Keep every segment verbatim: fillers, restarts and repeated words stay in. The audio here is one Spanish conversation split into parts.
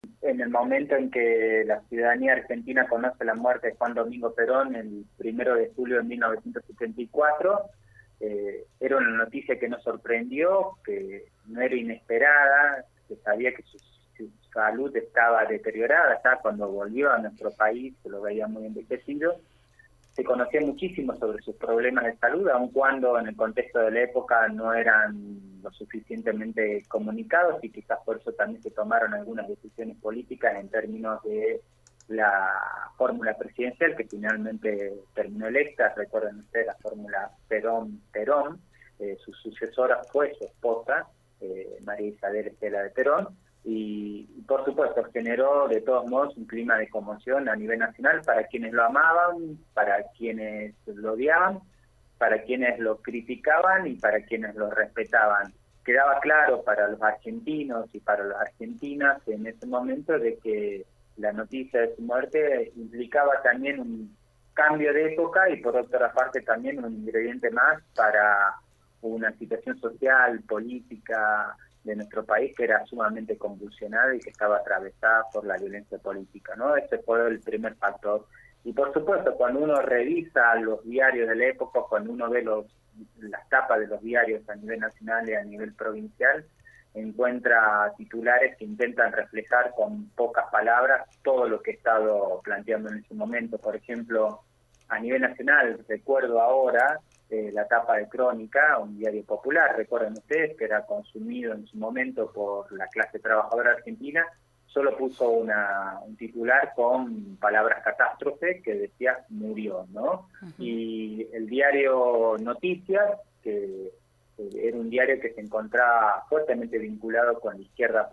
en el momento en que la ciudadanía argentina conoce la muerte de Juan Domingo Perón, el primero de julio de mil novecientos setenta y cuatro, eh, era una noticia que nos sorprendió, que no era inesperada, que sabía que su, su salud estaba deteriorada ya cuando volvió a nuestro país, que lo veía muy envejecido. Se conocía muchísimo sobre sus problemas de salud, aun cuando en el contexto de la época no eran lo suficientemente comunicados, y quizás por eso también se tomaron algunas decisiones políticas en términos de la fórmula presidencial que finalmente terminó electa. Recuerden ustedes la fórmula Perón-Perón. Eh, su sucesora fue su esposa, eh, María Isabel Estela de Perón, y por supuesto generó de todos modos un clima de conmoción a nivel nacional para quienes lo amaban, para quienes lo odiaban, para quienes lo criticaban y para quienes lo respetaban. Quedaba claro para los argentinos y para las argentinas en ese momento de que la noticia de su muerte implicaba también un cambio de época y por otra parte también un ingrediente más para una situación social, política de nuestro país que era sumamente convulsionada y que estaba atravesada por la violencia política, ¿no? Ese fue el primer factor. Y por supuesto, cuando uno revisa los diarios de la época, cuando uno ve los, las tapas de los diarios a nivel nacional y a nivel provincial, encuentra titulares que intentan reflejar con pocas palabras todo lo que he estado planteando en ese momento. Por ejemplo, a nivel nacional, recuerdo ahora eh, la tapa de Crónica, un diario popular, recuerden ustedes, que era consumido en su momento por la clase trabajadora argentina, solo puso una, un titular con palabras catástrofe que decía murió, ¿no? Uh-huh. Y el diario Noticias, que eh, era un diario que se encontraba fuertemente vinculado con la izquierda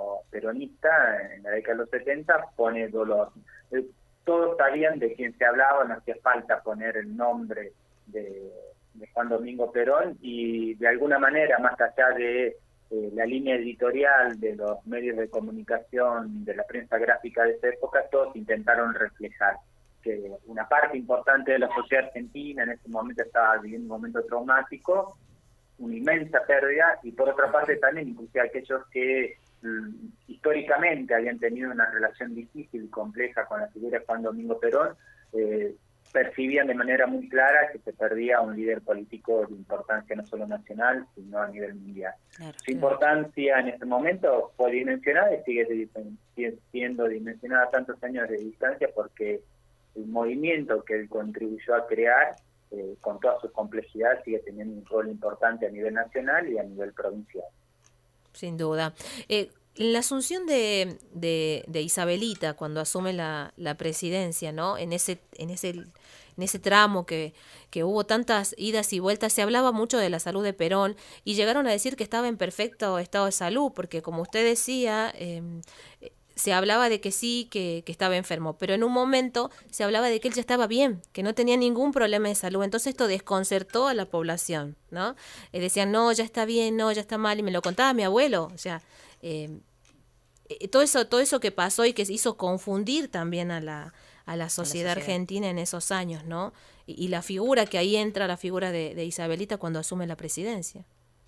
peronista en la década de los setenta, pone dolor. Eh, todos sabían de quién se hablaba, no hacía falta poner el nombre de, de Juan Domingo Perón, y de alguna manera, más allá de Eh, la línea editorial de los medios de comunicación, de la prensa gráfica de esa época, todos intentaron reflejar que una parte importante de la sociedad argentina en ese momento estaba viviendo un momento traumático, una inmensa pérdida, y por otra parte también inclusive aquellos que mm, históricamente habían tenido una relación difícil y compleja con la figura de Juan Domingo Perón, eh, percibían de manera muy clara que se perdía un líder político de importancia no solo nacional, sino a nivel mundial. Claro, Su claro. importancia en este momento fue dimensionada y sigue siendo dimensionada a tantos años de distancia, porque el movimiento que él contribuyó a crear, eh, con toda su complejidad, sigue teniendo un rol importante a nivel nacional y a nivel provincial. Sin duda. Eh, la asunción de, de, de Isabelita cuando asume la, la presidencia, ¿no? En ese, en ese, en ese tramo que, que hubo tantas idas y vueltas, se hablaba mucho de la salud de Perón y llegaron a decir que estaba en perfecto estado de salud, porque como usted decía, eh, se hablaba de que sí, que, que estaba enfermo, pero en un momento se hablaba de que él ya estaba bien, que no tenía ningún problema de salud. Entonces esto desconcertó a la población, ¿no? Eh, decían, no, ya está bien, no, ya está mal, y me lo contaba mi abuelo. O sea, eh, eh, todo eso, todo eso que pasó y que hizo confundir también a la, a la sociedad, a la sociedad argentina en esos años, ¿no? Y, y la figura que ahí entra, la figura de, de Isabelita cuando asume la presidencia.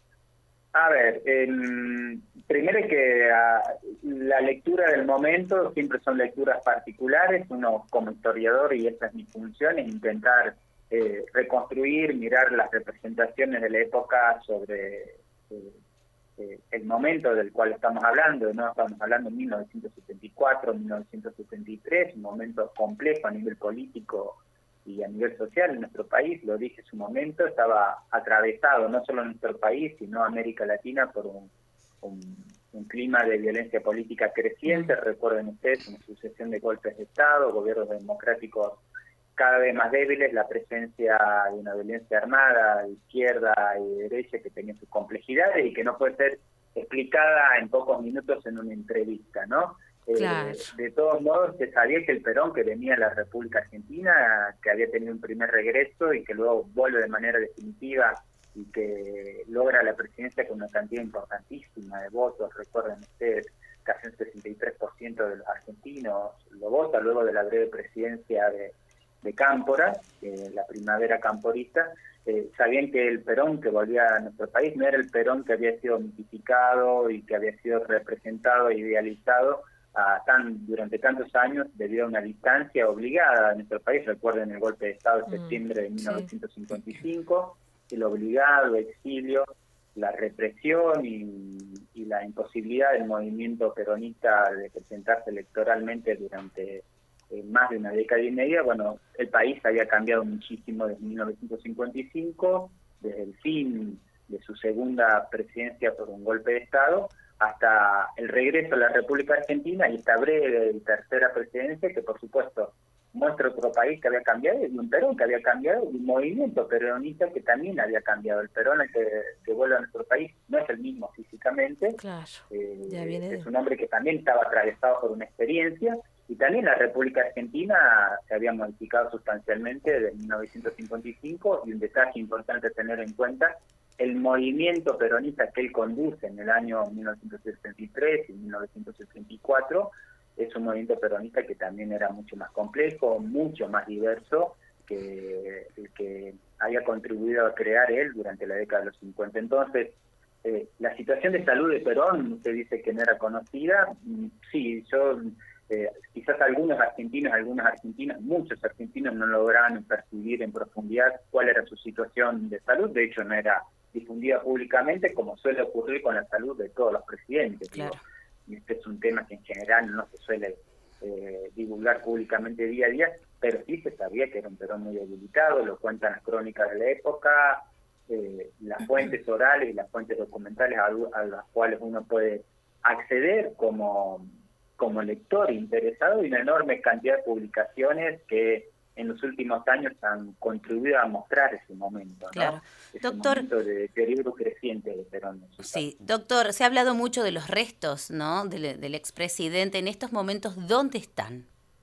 A ver, eh, primero que uh, la lectura del momento siempre son lecturas particulares. Uno como historiador, y esa es mi función, es intentar eh, reconstruir, mirar las representaciones de la época sobre eh, eh, el momento del cual estamos hablando, ¿no? Estamos hablando de mil novecientos setenta y cuatro, mil novecientos setenta y tres, un momento complejo a nivel político y a nivel social en nuestro país. Lo dije en su momento, estaba atravesado no solo en nuestro país, sino América Latina por un, un, un clima de violencia política creciente. Mm. Recuerden ustedes una sucesión de golpes de Estado, gobiernos democráticos cada vez más débiles, la presencia de una violencia armada de izquierda y de derecha que tenía sus complejidades y que no puede ser explicada en pocos minutos en una entrevista, ¿no? Claro. Eh, de todos modos, se sabía que el Perón, que venía a la República Argentina, que había tenido un primer regreso y que luego vuelve de manera definitiva y que logra la presidencia con una cantidad importantísima de votos. Recuerden ustedes, casi un sesenta y tres por ciento de los argentinos lo vota luego de la breve presidencia de, de Cámpora, eh, la primavera camporista. Eh, sabían que el Perón que volvía a nuestro país no era el Perón que había sido mitificado y que había sido representado e idealizado a tan, durante tantos años debido a una distancia obligada en nuestro país. Recuerden el golpe de Estado de septiembre de mil novecientos cincuenta y cinco, sí. El obligado exilio, la represión y, y la imposibilidad del movimiento peronista de presentarse electoralmente durante eh, más de una década y media. Bueno, el país había cambiado muchísimo desde mil novecientos cincuenta y cinco, desde el fin de su segunda presidencia por un golpe de Estado, hasta el regreso a la República Argentina y esta breve y tercera presidencia que, por supuesto, muestra otro país que había cambiado, y un Perón que había cambiado, y un movimiento peronista que también había cambiado. El Perón el que, que vuelve a nuestro país no es el mismo físicamente, claro, eh, ya viene es de... un hombre que también estaba atravesado por una experiencia, y también la República Argentina se había modificado sustancialmente desde mil novecientos cincuenta y cinco, y un detalle importante a tener en cuenta: el movimiento peronista que él conduce en el año mil novecientos sesenta y tres y mil novecientos sesenta y cuatro es un movimiento peronista que también era mucho más complejo, mucho más diverso que el que había contribuido a crear él durante la década de los cincuenta. Entonces, eh, la situación de salud de Perón, usted dice que no era conocida. Sí, yo, eh, quizás algunos argentinos, algunas argentinas, muchos argentinos no lograban percibir en profundidad cuál era su situación de salud. De hecho, no era difundida públicamente, como suele ocurrir con la salud de todos los presidentes. Claro. Digo. Y este es un tema que en general no se suele eh, divulgar públicamente día a día, pero sí se sabía que era un Perón muy debilitado, lo cuentan las crónicas de la época, eh, las fuentes orales y las fuentes documentales a, a las cuales uno puede acceder como, como lector interesado, y una enorme cantidad de publicaciones que en los últimos años han contribuido a mostrar ese momento, ¿no? Claro. Ese Doctor, momento de deterioro creciente de Perón. Sí, doctor, se ha hablado mucho de los restos, ¿no?, del, del expresidente. En estos momentos, ¿dónde están?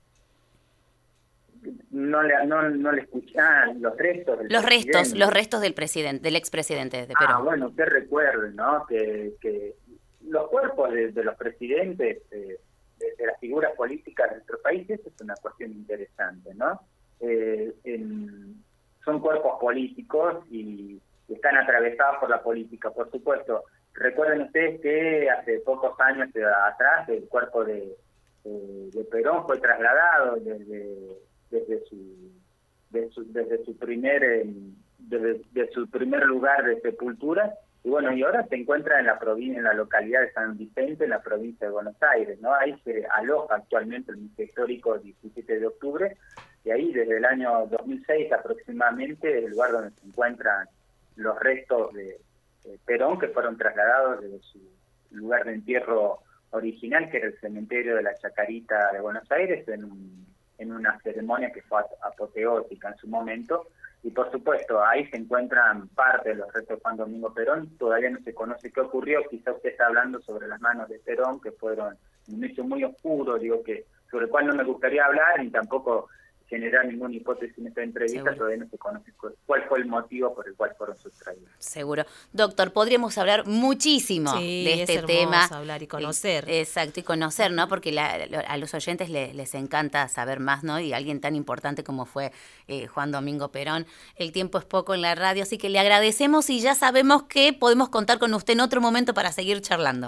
No le, no, no le escuché. Ah, los restos del Los presidente. restos, los restos del presidente, del expresidente de Perón. Ah, bueno, usted recuerde, ¿no?, que, que los cuerpos de, de los presidentes, eh, de, de las figuras políticas de nuestro país, eso es una cuestión interesante, ¿no? Eh, en, son cuerpos políticos y están atravesados por la política, por supuesto. Recuerden ustedes que hace pocos años atrás el cuerpo de, eh, de Perón fue trasladado desde, desde su, desde su desde su primer eh, desde, desde su primer lugar de sepultura, y bueno, y ahora se encuentra en la provincia, en la localidad de San Vicente, en la provincia de Buenos Aires, ¿no? Ahí se aloja actualmente el Museo Histórico diecisiete de octubre, y ahí desde el año dos mil seis aproximadamente el lugar donde se encuentran los restos de, de Perón, que fueron trasladados desde su lugar de entierro original, que era el cementerio de la Chacarita de Buenos Aires, en, un, en una ceremonia que fue apoteótica en su momento. Y por supuesto, ahí se encuentran parte de los restos de Juan Domingo Perón. Todavía no se conoce qué ocurrió. Quizá usted está hablando sobre las manos de Perón, que fueron un hecho muy oscuro, digo, que sobre el cual no me gustaría hablar, ni tampoco generar ninguna hipótesis en esta entrevista. Seguro. Todavía no se conoce cuál fue el motivo por el cual fueron sustraídos. Seguro. Doctor, podríamos hablar muchísimo sí, de este es tema. Hablar y conocer. Eh, exacto, y conocer, ¿no? Porque la, a los oyentes les, les encanta saber más, ¿no? Y alguien tan importante como fue eh, Juan Domingo Perón. El tiempo es poco en la radio, así que le agradecemos y ya sabemos que podemos contar con usted en otro momento para seguir charlando.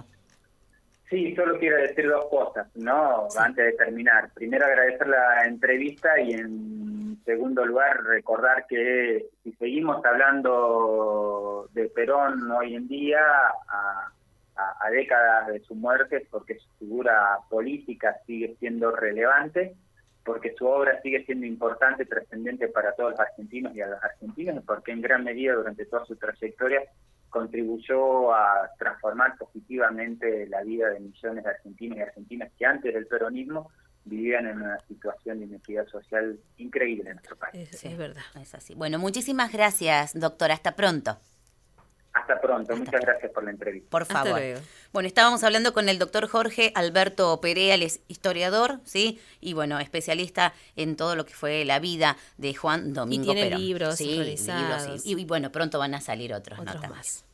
Sí, solo quiero decir dos cosas, ¿no? Sí. Antes de terminar. Primero, agradecer la entrevista, y en segundo lugar, recordar que si seguimos hablando de Perón hoy en día, a, a, a décadas de su muerte, es porque su figura política sigue siendo relevante, porque su obra sigue siendo importante, trascendente para todos los argentinos y a los argentinos, porque en gran medida durante toda su trayectoria contribuyó a transformar positivamente la vida de millones de argentinos y argentinas que antes del peronismo vivían en una situación de inequidad social increíble en nuestro país. Es, es verdad. Es así. Bueno, muchísimas gracias, doctora. Hasta pronto. Hasta pronto. Hasta Muchas pronto. gracias por la entrevista. Por favor. Bueno, estábamos hablando con el doctor Jorge Alberto Perea, él es historiador, ¿sí? Y bueno, especialista en todo lo que fue la vida de Juan Domingo y tiene Perón. libros sí, realizados. libros, sí. Y, y bueno, pronto van a salir otros, otros ¿no? más.